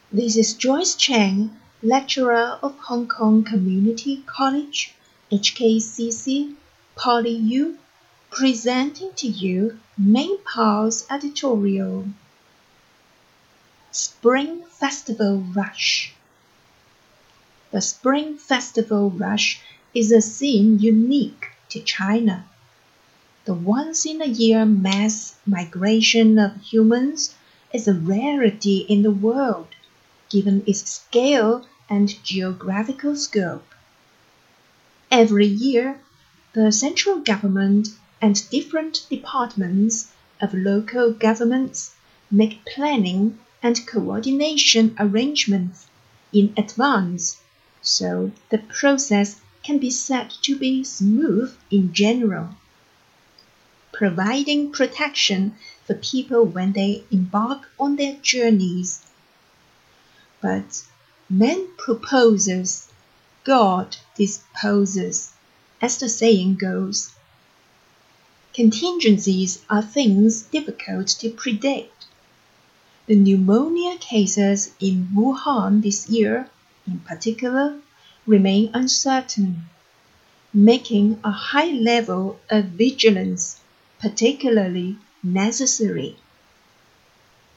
This is Joyce Cheng, lecturer of Hong Kong Community College, HKCC, PolyU, presenting to you Main Pao's editorial. Spring Festival Rush. The Spring Festival Rush is a scene unique to China. The once-in-a-year mass migration of humans is a rarity in the world, given its scale and geographical scope. Every year, the central government and different departments of local governments make planning and coordination arrangements in advance, so the process can be said to be smooth in general, providing protection for people when they embark on their journeys. But man proposes, God disposes, as the saying goes. Contingencies are things difficult to predict. The pneumonia cases in Wuhan this year, in particular, remain uncertain, making a high level of vigilance particularly necessary.